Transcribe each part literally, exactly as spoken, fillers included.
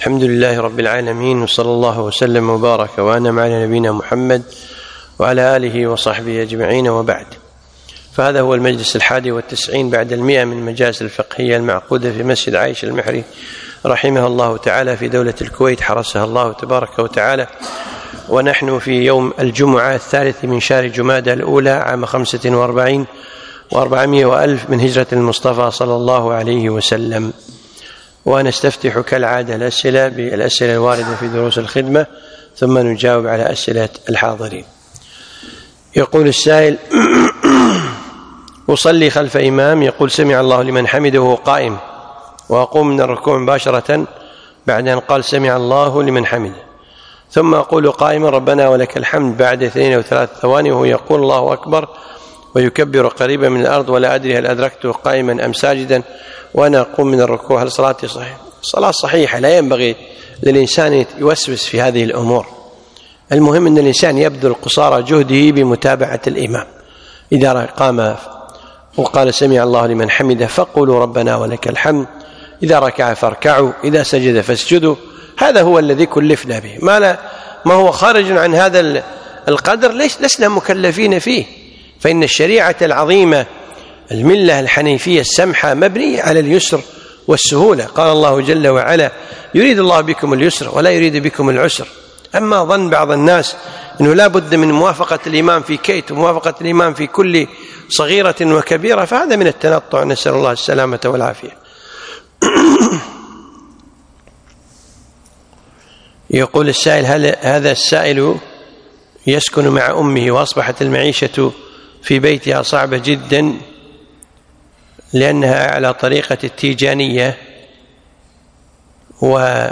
الحمد لله رب العالمين، وصلى الله وسلم وبارك وأنعم على نبينا محمد وعلى آله وصحبه أجمعين، وبعد. فهذا هو المجلس الحادي والتسعين بعد المئة من المجالس الفقهية المعقودة في مسجد عائشة المحري رحمه الله تعالى في دولة الكويت حرسها الله تبارك وتعالى. ونحن في يوم الجمعة الثالث من شهر جمادى الأولى عام خمسة وأربعين وأربعمائة وألف من هجرة المصطفى صلى الله عليه وسلم. ونستفتح كالعادة الأسئلة بالأسئلة الواردة في دروس الخدمة، ثم نجاوب على أسئلة الحاضرين. يقول السائل: أصلي خلف إمام يقول سمع الله لمن حمده وهو قائم، وأقوم من الركوع مباشرة بعد أن قال سمع الله لمن حمده، ثم أقول قائما ربنا ولك الحمد بعد اثنين أو ثلاث ثواني وهو يقول الله أكبر ويكبر قريبا من الأرض، ولا أدري هل أدركته قائما أم ساجدا وأنا أقوم من الركوع، هل صلاتي صحيحة؟ صلاة صحيحة، لا ينبغي للإنسان يوسوس في هذه الأمور. المهم أن الإنسان يبذل قصارى جهده بمتابعة الإمام. إذا قام وقال سمع الله لمن حمده فقولوا ربنا ولك الحمد، إذا ركع فاركعوا، إذا سجد فاسجدوا. هذا هو الذي كلفنا به، ما, لا ما هو خارج عن هذا القدر ليس لسنا مكلفين فيه. فإن الشريعة العظيمة الملة الحنيفية السمحة مبنية على اليسر والسهولة. قال الله جل وعلا: يريد الله بكم اليسر ولا يريد بكم العسر. أما ظن بعض الناس أنه لا بد من موافقة الإمام في كيت وموافقة الإمام في كل صغيرة وكبيرة، فهذا من التنطع، نسأل الله السلامة والعافية. يقول السائل: هل هذا السائل يسكن مع أمه وأصبحت المعيشة في بيتها صعبة جدا لأنها على طريقة التيجانية، وما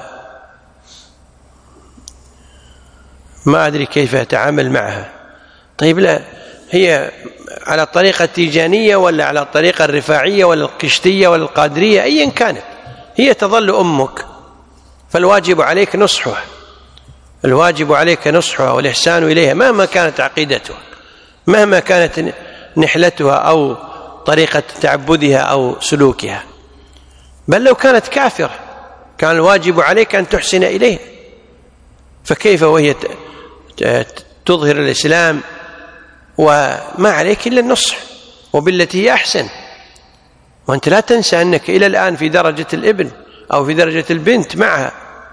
أدري كيف أتعامل معها. طيب، لا هي على الطريقة التيجانية ولا على الطريقة الرفاعية ولا القشتية ولا القادرية، أيا كانت هي تظل أمك، فالواجب عليك نصحها، الواجب عليك نصحها والإحسان إليها مهما كانت عقيدتها، مهما كانت نحلتها أو طريقة تعبدها أو سلوكها. بل لو كانت كافرة كان الواجب عليك أن تحسن إليها، فكيف وهي تظهر الإسلام وما عليك إلا النصح وبالتي هي أحسن. وأنت لا تنسى أنك إلى الآن في درجة الابن أو في درجة البنت معها،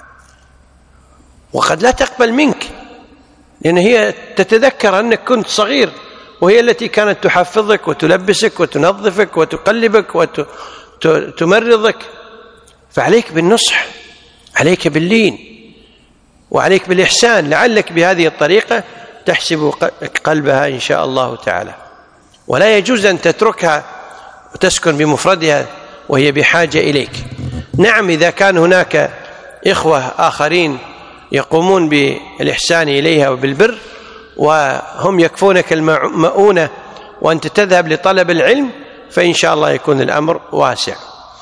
وقد لا تقبل منك، لأن هي تتذكر أنك كنت صغير وهي التي كانت تحفظك وتلبسك وتنظفك وتقلبك وتمرضك. فعليك بالنصح، عليك باللين، وعليك بالإحسان، لعلك بهذه الطريقة تحسب قلبها إن شاء الله تعالى. ولا يجوز أن تتركها وتسكن بمفردها وهي بحاجة إليك. نعم، إذا كان هناك إخوة آخرين يقومون بالإحسان إليها وبالبر وهم يكفونك المؤونة وأنت تذهب لطلب العلم، فإن شاء الله يكون الأمر واسع.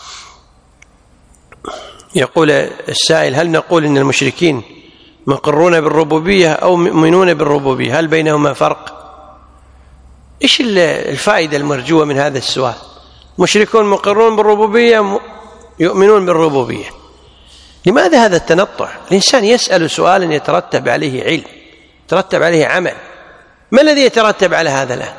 يقول السائل: هل نقول إن المشركين مقرون بالربوبية أو مؤمنون بالربوبية؟ هل بينهما فرق؟ إيش الفائدة المرجوة من هذا السؤال؟ مشركون مقرون بالربوبية يؤمنون بالربوبية، لماذا هذا التنطع؟ الإنسان يسأل سؤالا يترتب عليه علم، يترتب عليه عمل. ما الذي يترتب على هذا الآن؟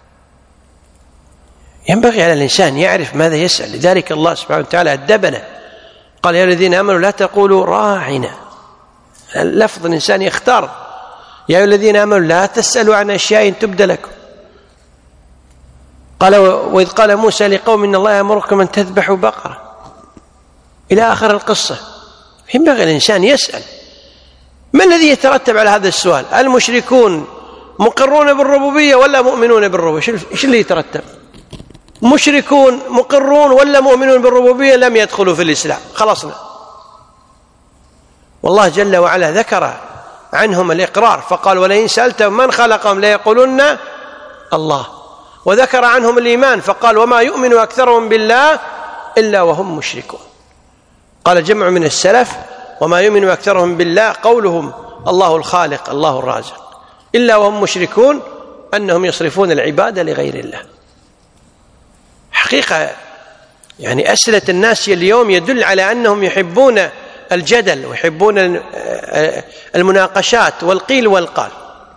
ينبغي على الإنسان يعرف ماذا يسأل. لذلك الله سبحانه وتعالى أدبنا، قال: يا الذين آمنوا لا تقولوا راعنا. اللفظ الإنسان يختار. يا أيها الذين آمنوا لا تسألوا عن أشياء تبد لكم. قال: وإذ قال موسى لقوم إن الله يأمركم أن تذبحوا بقرة، إلى آخر القصة. ينبغي الإنسان يسأل. ما الذي يترتب على هذا السؤال؟ المشركون مقرون بالربوبية ولا مؤمنون بالربوبية؟ إيش اللي يترتب؟ مشركون مقرون ولا مؤمنون بالربوبية لم يدخلوا في الإسلام، خلصنا. والله جل وعلا ذكر عنهم الإقرار فقال: ولئن سألتهم من خلقهم ليقولن الله. وذكر عنهم الإيمان فقال: وما يؤمن أكثرهم بالله إلا وهم مشركون. قال جمع من السلف: وما يؤمن أكثرهم بالله قولهم الله الخالق الله الرازق، إلا وهم مشركون، أنهم يصرفون العبادة لغير الله. حقيقة يعني أسئلة الناس اليوم يدل على أنهم يحبون الجدل ويحبون المناقشات والقيل والقال.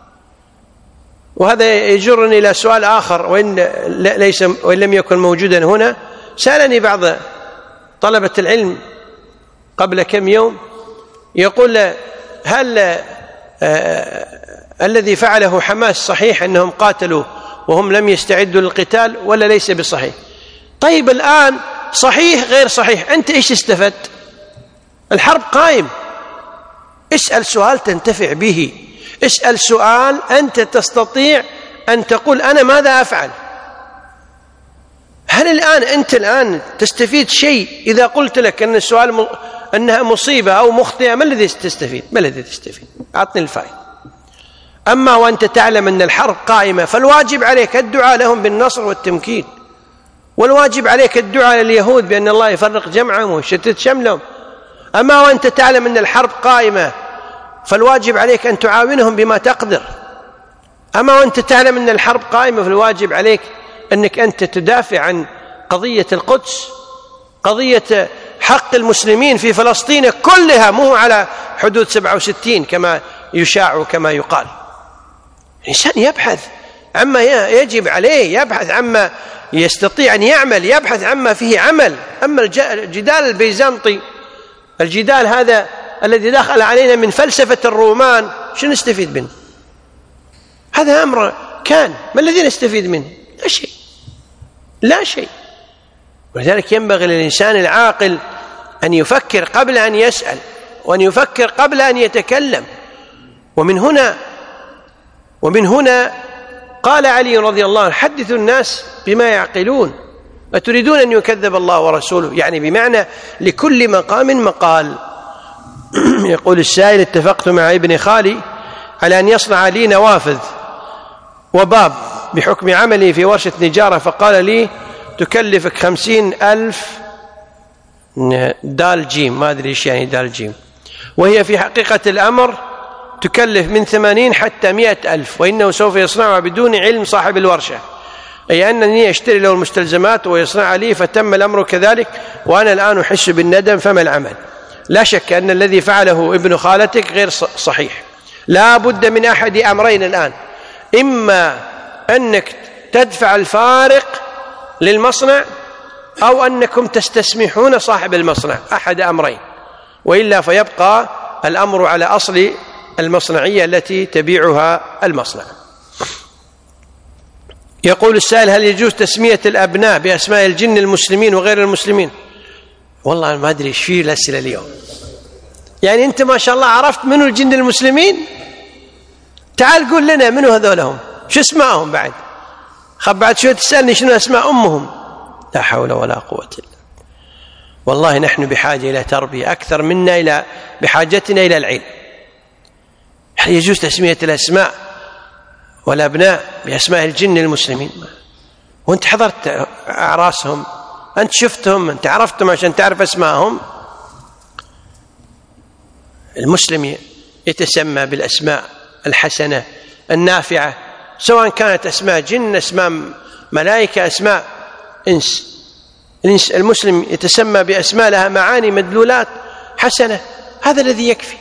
وهذا يجرني إلى سؤال آخر وإن, ليس وإن لم يكن موجودا هنا. سألني بعض طلبة العلم قبل كم يوم يقول: هل آه الذي فعله حماس صحيح أنهم قاتلوا وهم لم يستعدوا للقتال ولا ليس بصحيح؟ طيب الآن صحيح غير صحيح، أنت إيش استفدت؟ الحرب قائم. اسأل سؤال تنتفع به، اسأل سؤال أنت تستطيع أن تقول أنا ماذا أفعل. هل الآن أنت الآن تستفيد شيء إذا قلت لك أن السؤال م... أنها مصيبة أو مخطئة؟ ما الذي تستفيد؟ ما الذي تستفيد؟ أعطني الفائدة. أما وأنت تعلم أن الحرب قائمة فالواجب عليك الدعاء لهم بالنصر والتمكين، والواجب عليك الدعاء لليهود بأن الله يفرق جمعهم ويشتت شملهم. أما وأنت تعلم أن الحرب قائمة فالواجب عليك أن تعاونهم بما تقدر. أما وأنت تعلم أن الحرب قائمة فالواجب عليك أنك أنت تدافع عن قضية القدس، قضية حق المسلمين في فلسطين كلها، مو على حدود سبعة وستين كما يشاع وكما يقال. الإنسان يبحث عما يجب عليه، يبحث عما يستطيع أن يعمل، يبحث عما فيه عمل. أما الجدال البيزنطي، الجدال هذا الذي دخل علينا من فلسفة الرومان، شو نستفيد منه؟ هذا أمر كان، ما الذي نستفيد منه؟ لا شيء، لا شيء. ولذلك ينبغي للإنسان العاقل أن يفكر قبل أن يسأل، وأن يفكر قبل أن يتكلم. ومن هنا ومن هنا قال علي رضي الله عنه: حدثوا الناس بما يعقلون، أتريدون أن يكذب الله ورسوله؟ يعني بمعنى لكل مقام مقال. يقول السائل: اتفقت مع ابن خالي على أن يصنع لي نوافذ وباب بحكم عملي في ورشة نجارة، فقال لي تكلفك خمسين ألف دال جيم، ما أدري إيش يعني دال جيم، وهي في حقيقة الأمر تكلف من ثمانين حتى مئة ألف، وإنه سوف يصنعها بدون علم صاحب الورشة، أي أنني أشتري له المستلزمات ويصنع لي، فتم الأمر كذلك، وأنا الآن أحس بالندم، فما العمل؟ لا شك أن الذي فعله ابن خالتك غير صحيح. لا بد من أحد أمرين الآن: إما أنك تدفع الفارق للمصنع، أو أنكم تستسمحون صاحب المصنع، أحد أمرين، وإلا فيبقى الأمر على أصل المصنعية التي تبيعها المصنع. يقول السائل: هل يجوز تسمية الأبناء بأسماء الجن المسلمين وغير المسلمين؟ والله ما أدري إيش فيه الأسئلة اليوم. يعني أنت ما شاء الله عرفت منو الجن المسلمين؟ تعال قول لنا منو هذولهم، شو اسمائهم بعد؟ خب بعد شوية تسألني شنو أسماء أمهم. لا حول ولا قوة إلا. والله نحن بحاجة إلى تربية أكثر منا إلى بحاجتنا إلى العلم. هل يجوز تسمية الأسماء والأبناء بأسماء الجن المسلمين؟ وأنت حضرت أعراسهم، أنت شفتهم، أنت عرفتهم عشان تعرف أسماءهم. المسلم يتسمى بالأسماء الحسنة النافعة، سواء كانت أسماء جن، أسماء ملائكة، أسماء إنس. المسلم يتسمى بأسماء لها معاني مدلولات حسنة، هذا الذي يكفي.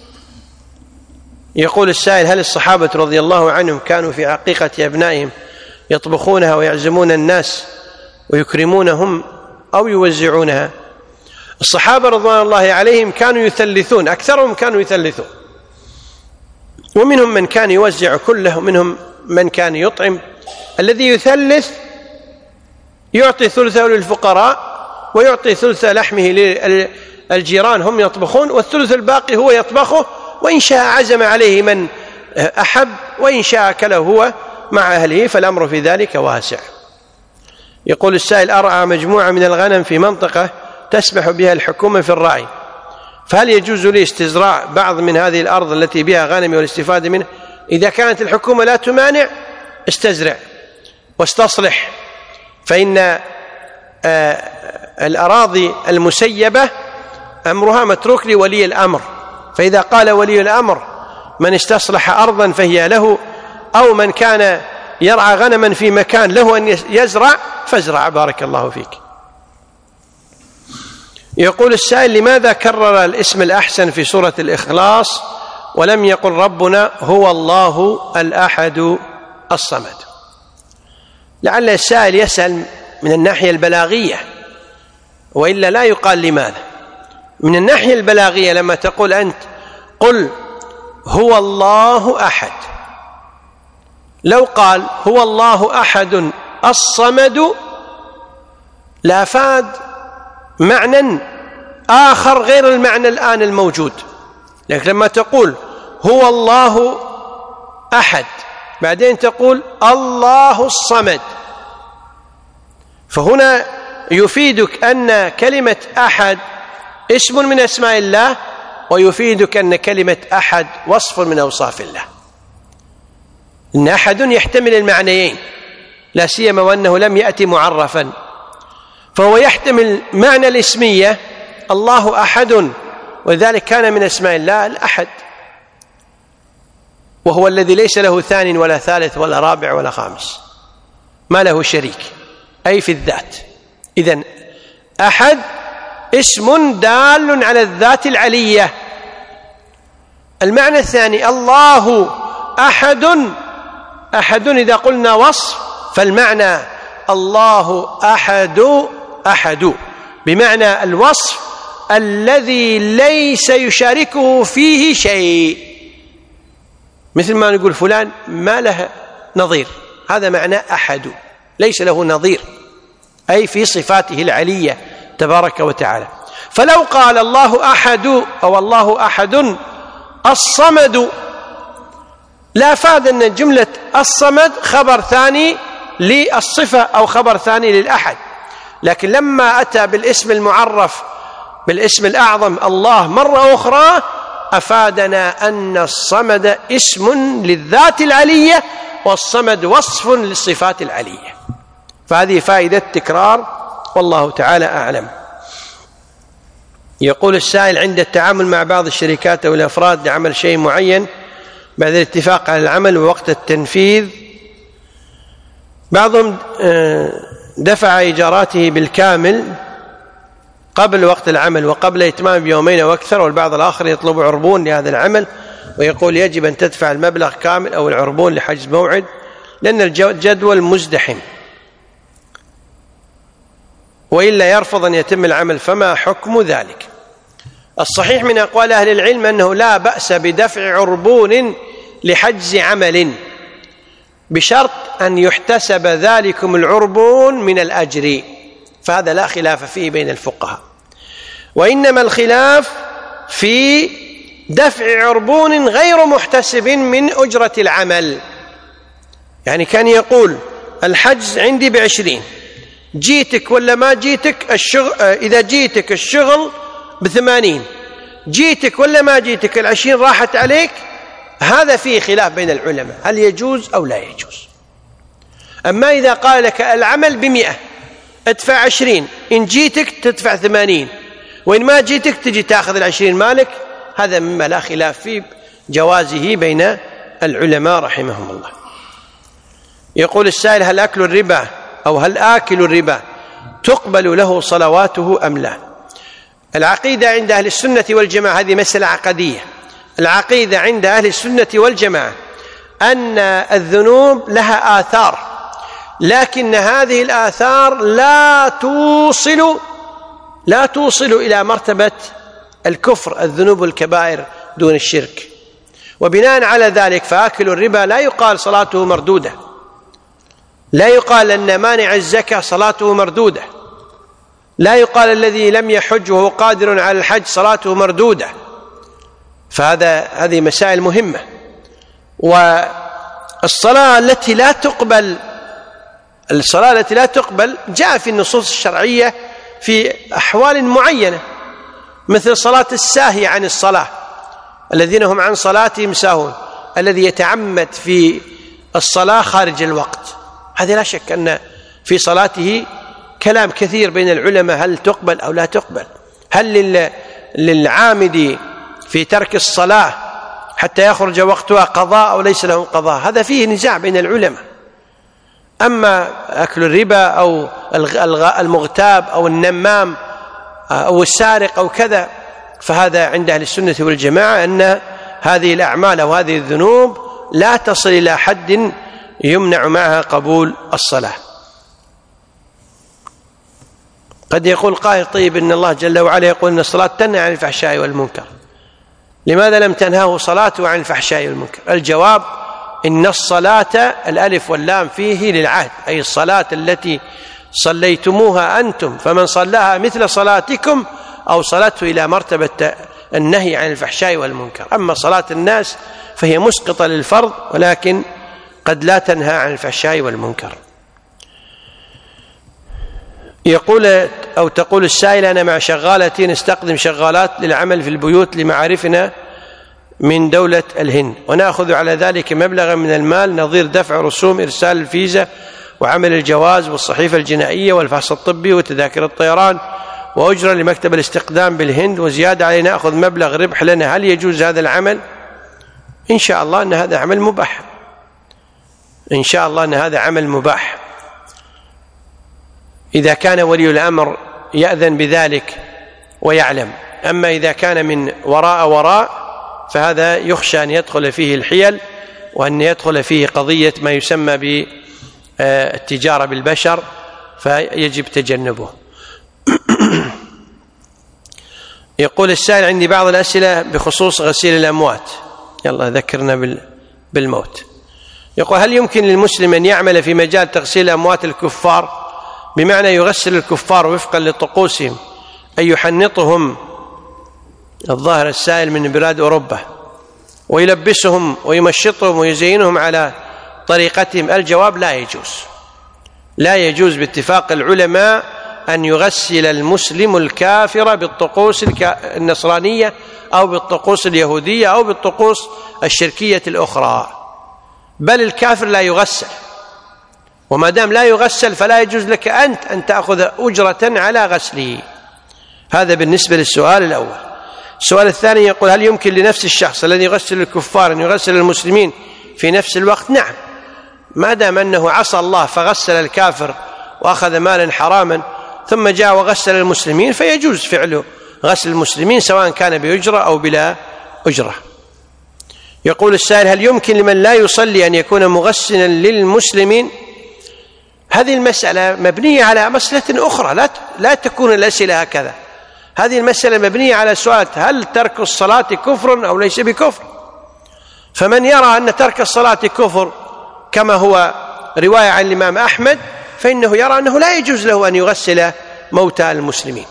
يقول السائل: هل الصحابة رضي الله عنهم كانوا في عقيقة أبنائهم يطبخونها ويعزمون الناس ويكرمونهم أو يوزعونها؟ الصحابة رضوان الله عليهم كانوا يثلثون، أكثرهم كانوا يثلثون، ومنهم من كان يوزع كله، ومنهم من كان يطعم. الذي يثلث يعطي ثلثه للفقراء ويعطي ثلث لحمه للجيران هم يطبخون، والثلث الباقي هو يطبخه، وإن شاء عزم عليه من أحب، وإن شاء أكله هو مع أهله، فالأمر في ذلك واسع. يقول السائل: أرعى مجموعة من الغنم في منطقة تسمح بها الحكومة في الرعي، فهل يجوز لي استزراع بعض من هذه الأرض التي بها غنم والاستفادة منها؟ إذا كانت الحكومة لا تمانع استزرع واستصلح، فإن الأراضي المسيبة أمرها متروك لولي الأمر، فإذا قال ولي الأمر من استصلح أرضا فهي له، أو من كان يرعى غنما في مكان له أن يزرع فازرع، بارك الله فيك. يقول السائل: لماذا كرر الاسم الأحسن في سورة الإخلاص ولم يقل ربنا هو الله الأحد الصمد؟ لعل السائل يسأل من الناحية البلاغية، وإلا لا يقال لماذا. من الناحية البلاغية لما تقول أنت قل هو الله أحد، لو قال هو الله أحد الصمد لافاد معنى آخر غير المعنى الآن الموجود. لكن لما تقول هو الله أحد بعدين تقول الله الصمد، فهنا يفيدك أن كلمة أحد اسم من أسماء الله، ويفيدك أن كلمة أحد وصف من أوصاف الله. إن أحد يحتمل المعنيين، لا سيما وأنه لم يأتي معرفا، فهو يحتمل معنى الاسمية الله أحد، ولذلك كان من أسماء الله الأحد، وهو الذي ليس له ثاني ولا ثالث ولا رابع ولا خامس، ما له شريك، أي في الذات. إذن أحد اسم دال على الذات العلية. المعنى الثاني الله أحد، أحد إذا قلنا وصف فالمعنى الله أحد، أحد بمعنى الوصف الذي ليس يشاركه فيه شيء، مثل ما نقول فلان ما له نظير، هذا معنى أحد، ليس له نظير، أي في صفاته العلية تبارك وتعالى. فلو قال الله أحد أو الله أحد الصمد لا فاد أن جملة الصمد خبر ثاني للصفة أو خبر ثاني للأحد، لكن لما أتى بالاسم المعرف بالاسم الأعظم الله مرة أخرى أفادنا أن الصمد اسم للذات العلية والصمد وصف للصفات العلية، فهذه فائدة تكرار، والله تعالى أعلم. يقول السائل: عند التعامل مع بعض الشركات أو الأفراد لعمل شيء معين بعد الاتفاق على العمل ووقت التنفيذ، بعضهم دفع إيجاراته بالكامل قبل وقت العمل وقبل إتمام بيومين أو أكثر، والبعض الآخر يطلب عربون لهذا العمل ويقول يجب أن تدفع المبلغ كامل أو العربون لحجز موعد لأن الجدول مزدحم، وإلا يرفض أن يتم العمل، فما حكم ذلك؟ الصحيح من أقوال أهل العلم أنه لا بأس بدفع عربون لحجز عمل بشرط أن يحتسب ذلكم العربون من الأجر، فهذا لا خلاف فيه بين الفقهاء، وإنما الخلاف في دفع عربون غير محتسب من أجرة العمل. يعني كان يقول الحجز عندي بعشرين، جيتك ولا ما جيتك الشغل، إذا جيتك الشغل بثمانين، جيتك ولا ما جيتك العشرين راحت عليك، هذا فيه خلاف بين العلماء هل يجوز أو لا يجوز. أما إذا قال لك العمل بمئة ادفع عشرين، إن جيتك تدفع ثمانين، وإن ما جيتك تجي تأخذ العشرين مالك، هذا مما لا خلاف في جوازه بين العلماء رحمهم الله. يقول السائل: هل أكل الربا أو هل آكل الربا تقبل له صلواته أم لا؟ العقيدة عند أهل السنة والجماعة، هذه مسألة عقدية، العقيدة عند أهل السنة والجماعة أن الذنوب لها آثار، لكن هذه الآثار لا توصل لا توصل إلى مرتبة الكفر، الذنوب الكبائر دون الشرك، وبناء على ذلك فآكل الربا لا يقال صلاته مردودة، لا يقال أن مانع الزكاة صلاته مردودة، لا يقال الذي لم يحج وهو قادر على الحج صلاته مردودة، فهذا هذه مسائل مهمة. والصلاة التي لا تقبل الصلاة التي لا تقبل جاء في النصوص الشرعية في أحوال معينة، مثل صلاة الساهي عن الصلاة، الذين هم عن صلاتهم ساهون، الذي يتعمد في الصلاة خارج الوقت، هذا لا شك أن في صلاته كلام كثير بين العلماء هل تقبل أو لا تقبل، هل للعامد في ترك الصلاة حتى يخرج وقتها قضاء أو ليس له قضاء، هذا فيه نزاع بين العلماء. أما أكل الربا أو المغتاب أو النمام أو السارق أو كذا، فهذا عند أهل السنة والجماعة أن هذه الأعمال أو هذه الذنوب لا تصل إلى حد يمنع معها قبول الصلاة. قد يقول قائل طيب إن الله جل وعلا يقول إن الصلاة تنهى عن الفحشاء والمنكر، لماذا لم تنهاه صلاته عن الفحشاء والمنكر؟ الجواب إن الصلاة الألف واللام فيه للعهد، أي الصلاة التي صليتموها أنتم، فمن صلاها مثل صلاتكم أوصلته إلى مرتبة النهي عن الفحشاء والمنكر. أما صلاة الناس فهي مسقطة للفرض ولكن قد لا تنهى عن الفحشاء والمنكر. يقول أو تقول السائل: أنا مع شغالتي نستخدم شغالات للعمل في البيوت لمعارفنا من دولة الهند، ونأخذ على ذلك مبلغا من المال نظير دفع رسوم إرسال الفيزا وعمل الجواز والصحيفة الجنائية والفحص الطبي وتذاكر الطيران وأجرة لمكتب الاستقدام بالهند، وزيادة علينا نأخذ مبلغ ربح لنا، هل يجوز هذا العمل؟ إن شاء الله أن هذا عمل مباح، إن شاء الله أن هذا عمل مباح إذا كان ولي الأمر يأذن بذلك ويعلم. أما إذا كان من وراء وراء فهذا يخشى أن يدخل فيه الحيل وأن يدخل فيه قضية ما يسمى بالتجارة بالبشر، فيجب تجنبه. يقول السائل: عندي بعض الأسئلة بخصوص غسيل الأموات، يلا ذكرنا بالموت. يقول: هل يمكن للمسلم أن يعمل في مجال تغسيل أموات الكفار، بمعنى يغسل الكفار وفقا لطقوسهم، أن يحنطهم الظاهر السائل من بلاد أوروبا ويلبسهم ويمشطهم ويزينهم على طريقتهم؟ الجواب: لا يجوز، لا يجوز باتفاق العلماء أن يغسل المسلم الكافر بالطقوس النصرانية أو بالطقوس اليهودية أو بالطقوس الشركية الأخرى، بل الكافر لا يغسل، وما دام لا يغسل فلا يجوز لك أنت أن تأخذ أجرة على غسله. هذا بالنسبة للسؤال الأول. السؤال الثاني يقول: هل يمكن لنفس الشخص الذي يغسل الكفار أن يغسل المسلمين في نفس الوقت؟ نعم، ما دام أنه عصى الله فغسل الكافر وأخذ مالا حراما ثم جاء وغسل المسلمين فيجوز فعله غسل المسلمين سواء كان بأجرة أو بلا أجرة. يقول السائل: هل يمكن لمن لا يصلي أن يكون مغسلا للمسلمين؟ هذه المسألة مبنية على مسألة أخرى، لا لا تكون الأسئلة هكذا. هذه المسألة مبنية على سؤال: هل ترك الصلاة كفر أو ليس بكفر؟ فمن يرى أن ترك الصلاة كفر كما هو رواية عن الإمام أحمد فإنه يرى أنه لا يجوز له أن يغسل موتى المسلمين،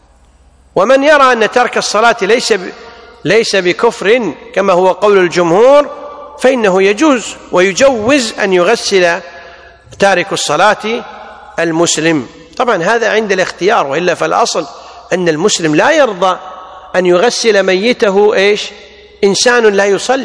ومن يرى أن ترك الصلاة ليس ليس بكفر كما هو قول الجمهور فإنه يجوز ويجوز أن يغسل تارك الصلاة المسلم. طبعا هذا عند الاختيار، وإلا فالأصل أن المسلم لا يرضى أن يغسل ميته إيش إنسان لا يصلي،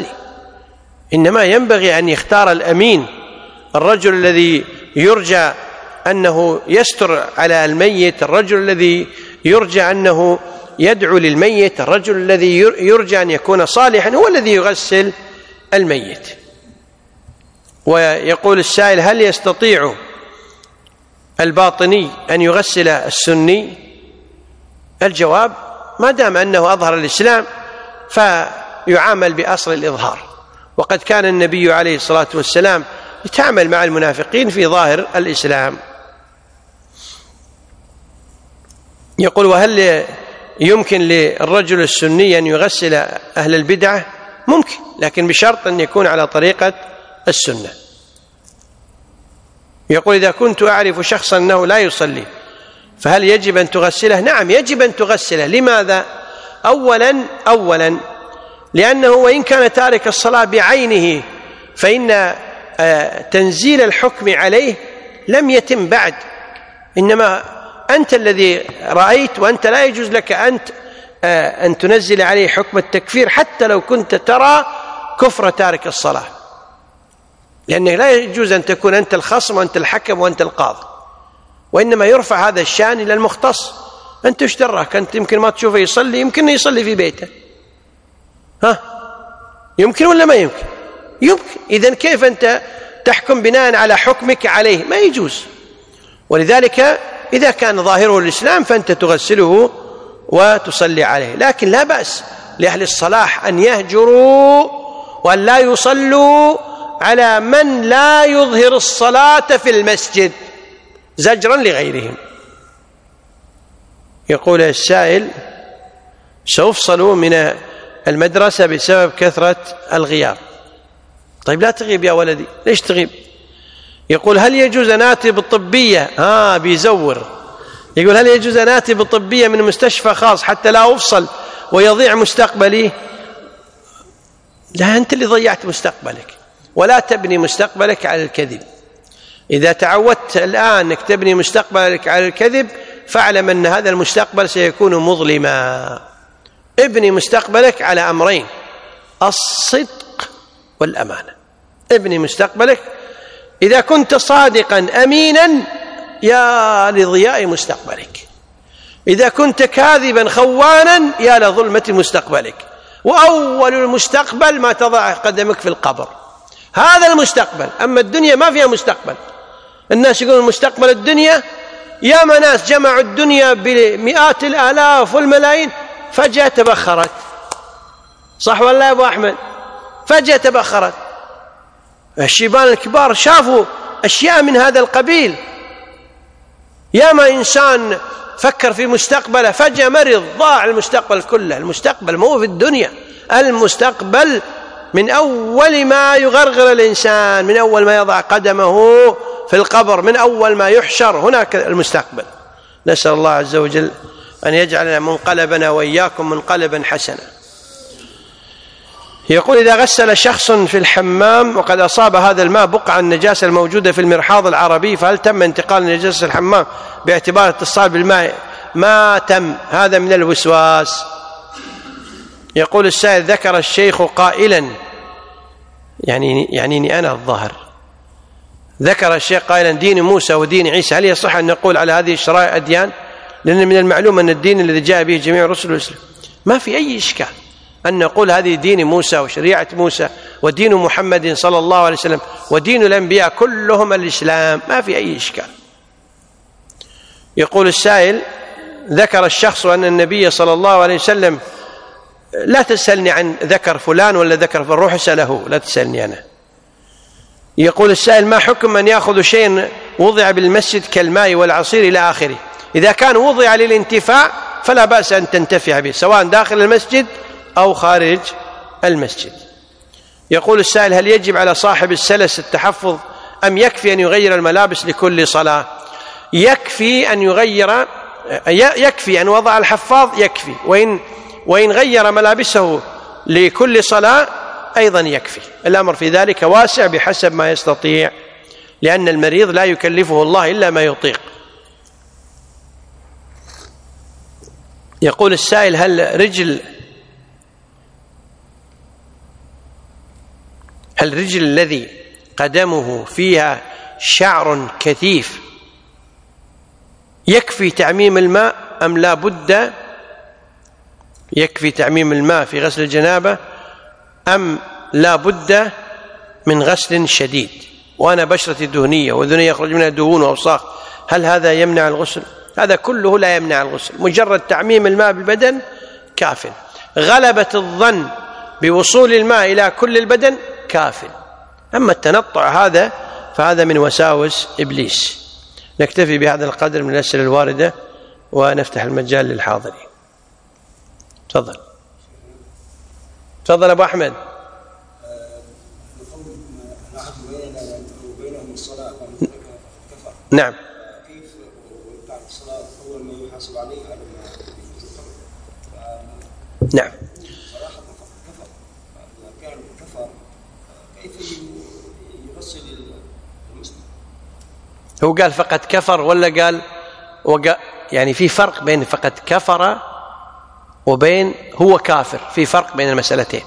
إنما ينبغي أن يختار الأمين، الرجل الذي يرجى أنه يستر على الميت، الرجل الذي يرجى أنه يدعو للميت، الرجل الذي يرجى أن يكون صالحا هو الذي يغسل الميت. ويقول السائل: هل يستطيع الباطني أن يغسل السني؟ الجواب: ما دام أنه أظهر الإسلام فيعامل بأصل الإظهار، وقد كان النبي عليه الصلاة والسلام يتعامل مع المنافقين في ظاهر الإسلام. يقول: وهل يمكن للرجل السني أن يغسل أهل البدعة؟ ممكن، لكن بشرط أن يكون على طريقة السنة. يقول: إذا كنت أعرف شخصا أنه لا يصلي فهل يجب أن تغسله؟ نعم، يجب أن تغسله. لماذا؟ أولا أولا لأنه وإن كان تارك الصلاة بعينه فإن تنزيل الحكم عليه لم يتم بعد، إنما أنت الذي رأيت، وأنت لا يجوز لك أنت أن تنزل عليه حكم التكفير حتى لو كنت ترى كفر تارك الصلاة، لأنه لا يجوز أن تكون أنت الخصم وأنت الحكم وأنت القاضي، وإنما يرفع هذا الشأن إلى المختص. أنت ايش دراك؟ أنت يمكن ما تشوفه يصلي، يمكن يصلي في بيته، ها يمكن ولا ما يمكن؟ يمكن. إذن كيف أنت تحكم بناء على حكمك عليه؟ ما يجوز. ولذلك إذا كان ظاهره الإسلام فأنت تغسله وتصلي عليه. لكن لا بأس لأهل الصلاح أن يهجروا وأن لا يصلوا على من لا يظهر الصلاة في المسجد زجرا لغيرهم. يقول السائل: سأفصل من المدرسة بسبب كثرة الغياب. طيب لا تغيب يا ولدي، ليش تغيب؟ يقول: هل يجوز أن آتي بالطبية؟ ها بيزور. يقول: هل يجوز أن آتي بالطبية من مستشفى خاص حتى لا أفصل ويضيع مستقبلي؟ لا، أنت اللي ضيعت مستقبلك، ولا تبني مستقبلك على الكذب. إذا تعودت الآن أنك تبني مستقبلك على الكذب فاعلم أن هذا المستقبل سيكون مظلما. ابني مستقبلك على أمرين: الصدق والأمانة. ابني مستقبلك، إذا كنت صادقا أمينا يا لضياء مستقبلك، إذا كنت كاذبا خوانا يا لظلمة مستقبلك. وأول المستقبل ما تضع قدمك في القبر، هذا المستقبل. أما الدنيا ما فيها مستقبل. الناس يقولون مستقبل الدنيا، يا ما ناس جمعوا الدنيا بمئات الآلاف والملايين فجأة تبخرت. صح ولا يا أبو أحمد؟ فجأة تبخرت. الشيبان الكبار شافوا أشياء من هذا القبيل. يا ما إنسان فكر في مستقبله فجأة مرض، ضاع المستقبل كله. المستقبل مو في الدنيا، المستقبل من أول ما يغرغر الإنسان، من أول ما يضع قدمه في القبر، من أول ما يحشر، هناك المستقبل. نسأل الله عز وجل أن يجعلنا منقلبنا وإياكم منقلبا حسنا. يقول: إذا غسل شخص في الحمام وقد أصاب هذا الماء بقعة النجاسة الموجودة في المرحاض العربي، فهل تم انتقال نجاسة الحمام باعتبار اتصال بالماء؟ ما تم، هذا من الوسواس. يقول السائل: ذكر الشيخ قائلا، يعني يعنيني أنا الظاهر، ذكر الشيخ قائلا دين موسى ودين عيسى، هل يصح أن نقول على هذه الشرائع أديان؟ لأن من المعلوم أن الدين الذي جاء به جميع الرسل والإسلام. ما في أي إشكال أن نقول هذه دين موسى وشريعة موسى ودين محمد صلى الله عليه وسلم ودين الأنبياء كلهم الإسلام، ما في أي إشكال. يقول السائل: ذكر الشخص أن النبي صلى الله عليه وسلم، لا تسألني عن ذكر فلان ولا ذكر فلان، روح اسأله، لا تسألني أنا. يقول السائل: ما حكم من يأخذ شيء وضع بالمسجد كالماء والعصير إلى آخره؟ إذا كان وضع للانتفاع فلا بأس أن تنتفع به، سواء داخل المسجد أو خارج المسجد. يقول السائل: هل يجب على صاحب السلس التحفظ أم يكفي أن يغير الملابس لكل صلاة؟ يكفي أن يغير، يكفي أن وضع الحفاظ، يكفي، وإن وإن غير ملابسه لكل صلاة أيضا يكفي. الأمر في ذلك واسع بحسب ما يستطيع، لأن المريض لا يكلفه الله إلا ما يطيق. يقول السائل: هل رجل هل رجل الذي قدمه فيها شعر كثيف يكفي تعميم الماء أم لا بد يكفي تعميم الماء في غسل الجنابة أم لا بد من غسل شديد؟ وأنا بشرتي دهنية وذني يخرج منها دهون وأوساخ، هل هذا يمنع الغسل؟ هذا كله لا يمنع الغسل، مجرد تعميم الماء بالبدن كاف. غلبة الظن بوصول الماء إلى كل البدن كاف. أما التنطع هذا فهذا من وساوس إبليس. نكتفي بهذا القدر من الأسئلة الواردة ونفتح المجال للحاضرين. تفضل تفضل أبو أحمد. نعم. كيف بعد الصلاة أول ما يحاسب عليها نعم. صراحة كفر، إذا كان كفر كيف يغسل المسلم؟ هو قال فقط كفر ولا قال وقال يعني في فرق بين فقط كفر وبين هو كافر؟ في فرق بين المسألتين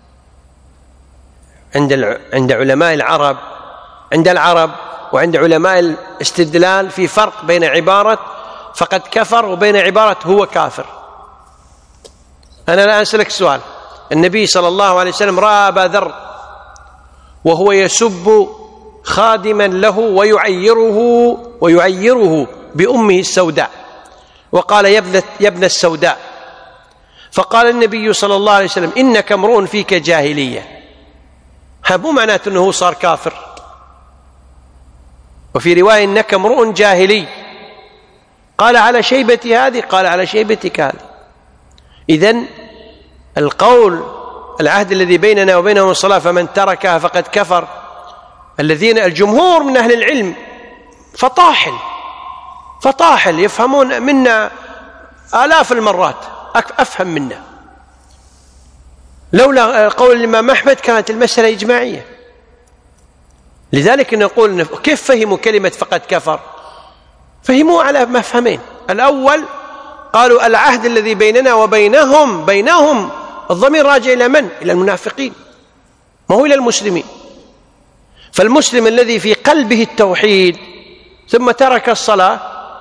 عند عند علماء العرب، عند العرب وعند علماء الاستدلال في فرق بين عبارة فقد كفر وبين عبارة هو كافر. أنا الآن أسألك سؤال: النبي صلى الله عليه وسلم رأى أبا ذر وهو يسب خادما له ويعيره ويعيره بأمه السوداء، وقال يا ابن, يا ابن السوداء، فقال النبي صلى الله عليه وسلم إنك امرؤ فيك جاهلية. مو معناته أنه صار كافر، وفي رواية إنك امرؤ جاهلي. قال على شيبتي هذه؟ قال على شيبتك هذه. إذن القول العهد الذي بيننا وبينهم الصلاة فمن تركها فقد كفر، الذين الجمهور من أهل العلم فطاحل فطاحل يفهمون منا آلاف المرات أفهم منا. لولا قول الإمام أحمد كانت المسألة إجماعية. لذلك نقول كيف فهموا كلمة فقد كفر؟ فهموا على مفهمين. الأول قالوا العهد الذي بيننا وبينهم بينهم الضمير راجع إلى من؟ إلى المنافقين، ما هو إلى المسلمين. فالمسلم الذي في قلبه التوحيد ثم ترك الصلاة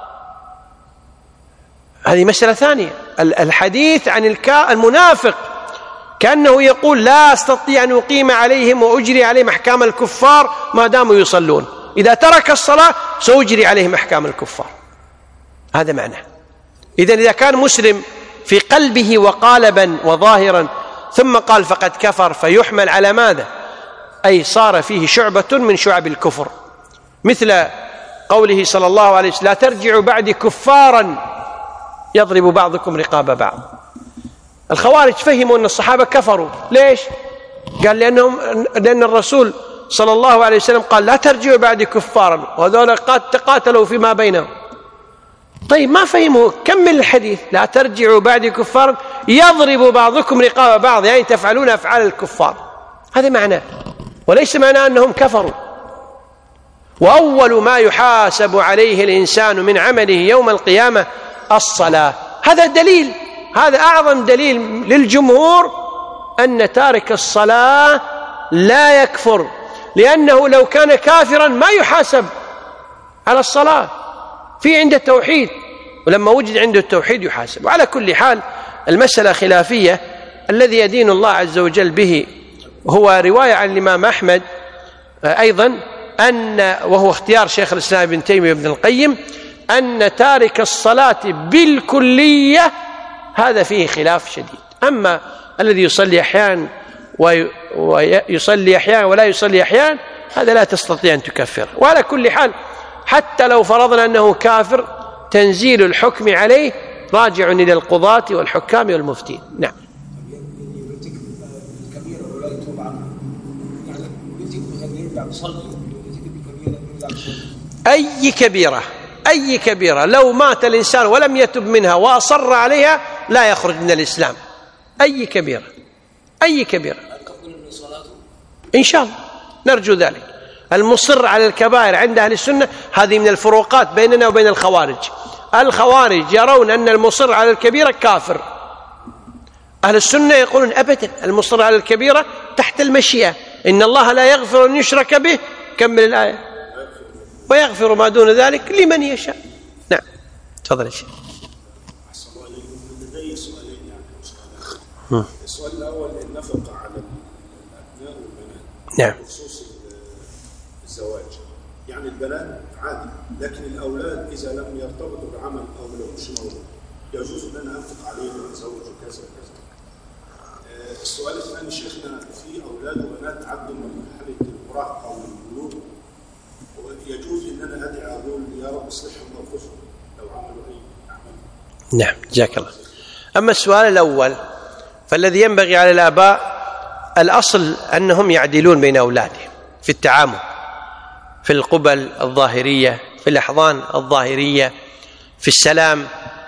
هذه مسألة ثانية. الحديث عن المنافق كأنه يقول لا أستطيع أن أقيم عليهم وأجري عليهم أحكام الكفار ما داموا يصلون، إذا ترك الصلاة سأجري عليهم أحكام الكفار. هذا معناه. إذن إذا كان مسلم في قلبه وقالبا وظاهرا ثم قال فقد كفر فيحمل على ماذا؟ أي صار فيه شعبة من شعب الكفر، مثل قوله صلى الله عليه وسلم لا ترجعوا بعد كفارا يضرب بعضكم رقاب بعض. الخوارج فهموا أن الصحابة كفروا. ليش؟ قال لأنهم لأن الرسول صلى الله عليه وسلم قال لا ترجعوا بعد كفارا، وهذول تقاتلوا فيما بينهم. طيب ما فهموا، كمل الحديث لا ترجعوا بعد كفارا يضرب بعضكم رقاب بعض، يعني تفعلون أفعال الكفار. هذا معناه، وليس معناه أنهم كفروا. وأول ما يحاسب عليه الإنسان من عمله يوم القيامة الصلاة. هذا دليل، هذا أعظم دليل للجمهور أن تارك الصلاة لا يكفر، لأنه لو كان كافرا ما يحاسب على الصلاة، في عنده التوحيد، ولما وجد عنده التوحيد يحاسب. وعلى كل حال المسألة خلافية. الذي يدين الله عز وجل به هو رواية عن الإمام أحمد أيضا أن وهو اختيار شيخ الإسلام ابن تيمية وابن القيم أن تارك الصلاة بالكلية هذا فيه خلاف شديد. أما الذي يصلي أحيانا ويصلي أحيانا ولا يصلي أحيانا هذا لا تستطيع أن تكفر. وعلى كل حال حتى لو فرضنا أنه كافر تنزيل الحكم عليه راجع إلى القضاة والحكام والمفتين. نعم. أي كبيرة أي كبيرة لو مات الإنسان ولم يتب منها وأصر عليها لا يخرج من الإسلام. أي كبيرة أي كبيرة إن شاء الله نرجو ذلك. المصر على الكبائر عند أهل السنة هذه من الفروقات بيننا وبين الخوارج. الخوارج يرون أن المصر على الكبيرة كافر، أهل السنة يقولون أبدا المصر على الكبيرة تحت المشيئة، إن الله لا يغفر أن يشرك به، كمل الآية، ويغفر ما دون ذلك لمن يشاء. نعم تفضل يا شيخ. لدي سؤالين يعني. السؤال الأول النفقة على الأبناء والبنات. نعم. بخصوص الزواج، يعني البنات عادي، لكن الأولاد إذا لم يرتبطوا بعمل أو ما لهمش مولود يجوز أن أنا أنفق عليهم وأزوج وكذا وكذا. السؤال الثاني شيخنا، في أولاد وبنات عدوا من مرحلة المراهقة أو البلوغ، يجوز ان انا ادعي اقول يا رب اصلحهم موقفهم لو عملوا اي عمل. نعم جزاك الله. اما السؤال الاول فالذي ينبغي على الاباء الاصل انهم يعدلون بين اولادهم في التعامل، في القبل الظاهريه، في الاحضان الظاهريه، في السلام،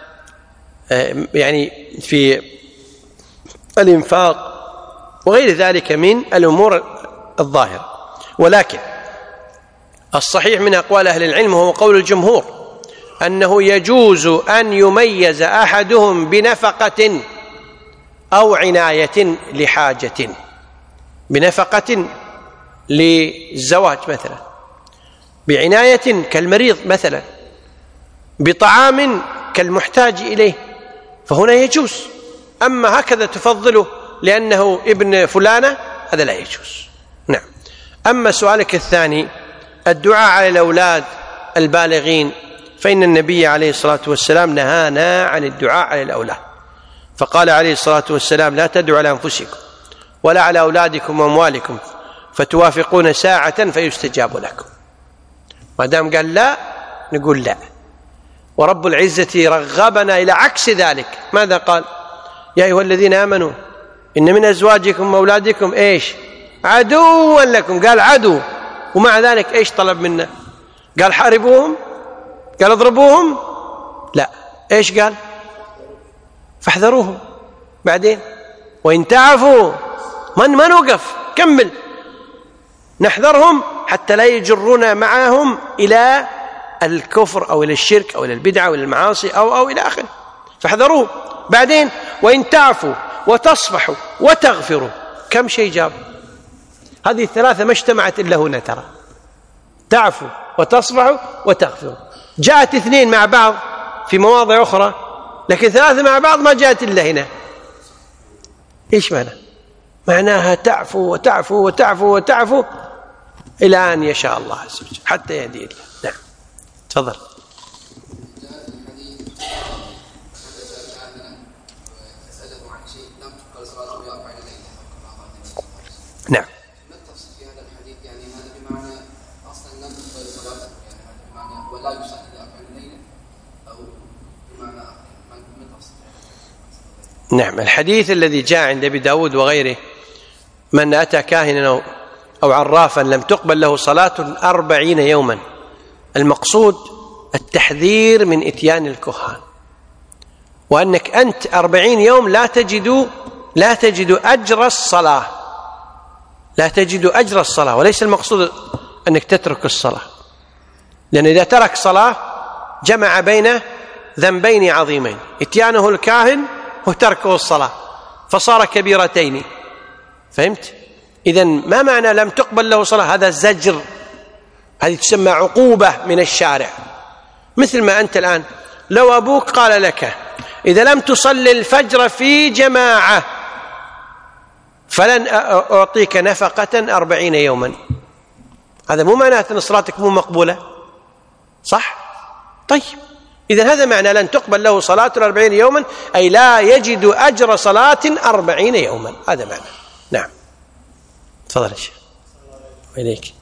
يعني في الانفاق وغير ذلك من الامور الظاهره. ولكن الصحيح من أقوال أهل العلم وهو قول الجمهور أنه يجوز أن يميز أحدهم بنفقة أو عناية لحاجة، بنفقة للزواج مثلا، بعناية كالمريض مثلا، بطعام كالمحتاج إليه، فهنا يجوز. أما هكذا تفضله لأنه ابن فلانة هذا لا يجوز. نعم. أما سؤالك الثاني الدعاء على الأولاد البالغين فإن النبي عليه الصلاة والسلام نهانا عن الدعاء على الأولاد، فقال عليه الصلاة والسلام: لا تدعوا على أنفسكم ولا على أولادكم وأموالكم فتوافقون ساعة فيستجاب لكم. ما دام قال لا نقول لا. ورب العزة رغبنا إلى عكس ذلك. ماذا قال؟ يا أيها الذين آمنوا إن من أزواجكم وأولادكم إيش؟ عدوا لكم. قال عدو، ومع ذلك إيش طلب منا؟ قال حاربوهم؟ قال اضربوهم؟ لا. إيش قال؟ فاحذروهم. بعدين وإن تعفوا، من ما نوقف، كمل، نحذرهم حتى لا يجرنا معهم إلى الكفر أو إلى الشرك أو إلى البدعة أو إلى المعاصي أو أو إلى آخره، فاحذروه. بعدين وإن تعفوا وتصفحوا وتغفروا. كم شيء جاب؟ هذه الثلاثة ما اجتمعت إلا هنا. ترى تعفوا وتصفحوا وتغفروا، جاءت اثنين مع بعض في مواضع أخرى، لكن ثلاثة مع بعض ما جاءت إلا هنا. إيش معنى؟ معناها تعفو وتعفو وتعفو وتعفو إلى أن يشاء الله عز وجل حتى يهدي الله. نعم تفضل. نعم. ما التفصيل في هذا الحديث؟ يعني هذا بمعنى أصلا لم تقبل صلاته، يعني هذا بمعنى ولا يصلي أربعين ليلة، أو بمعنى ما التفصيل؟ نعم. الحديث الذي جاء عند أبي داود وغيره: من أتى كاهنا أو عرافا لم تقبل له صلاة أربعين يوما. المقصود التحذير من إتيان الكهان، وأنك أنت أربعين يوم لا تجد لا تجد أجر الصلاة، لا تجد أجر الصلاة. وليس المقصود أنك تترك الصلاة، لأن إذا ترك صلاة جمع بين ذنبين عظيمين: إتيانه الكاهن وتركه الصلاة، فصار كبيرتين. فهمت؟ إذن ما معنى لم تقبل له صلاة؟ هذا زجر، هذه تسمى عقوبة من الشارع. مثل ما أنت الآن لو أبوك قال لك: إذا لم تصلي الفجر في جماعة فلن أعطيك نفقة أربعين يوما، هذا مو معناه أن صلاتك مو مقبولة، صح؟ طيب، إذن هذا معنى لن تقبل له صلاة أربعين يوما، أي لا يجد أجر صلاة أربعين يوما، هذا معنى. نعم تفضل يا شيخ. وإليك.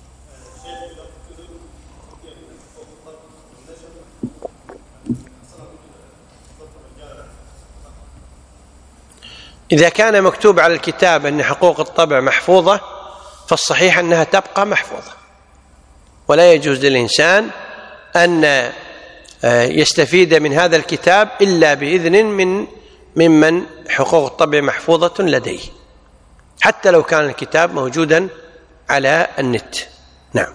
إذا كان مكتوب على الكتاب أن حقوق الطبع محفوظة، فالصحيح أنها تبقى محفوظة، ولا يجوز للإنسان أن يستفيد من هذا الكتاب إلا بإذن من ممن حقوق الطبع محفوظة لديه، حتى لو كان الكتاب موجودا على النت. نعم.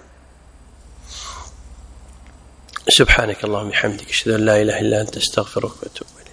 سبحانك اللهم وبحمدك، أشهد أن لا إله إلا أنت، أستغفرك وأتوب إليك.